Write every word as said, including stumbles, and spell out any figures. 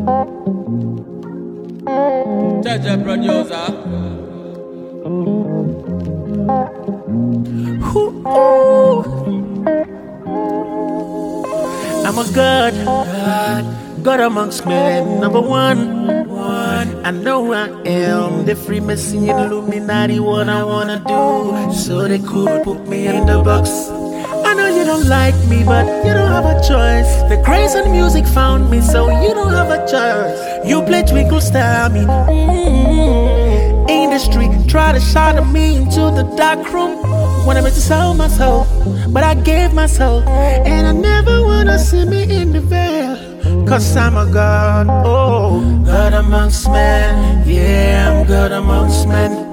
Jaja producer. Ooh. I'm a god, god, God amongst men, number one, one. I know I am the Freemason Illuminati, what I wanna do, so they could put me in the box. I know you don't like me, but you don't have a choice. The grace and music found me, so you don't have a choice. You play Twinkle Star me, mm-hmm. In the street, try to shadow me into the dark room. When I meant to sell myself, but I gave myself, and I never wanna see me in the veil. Cause I'm a god, oh, God amongst men. Yeah, I'm God amongst men.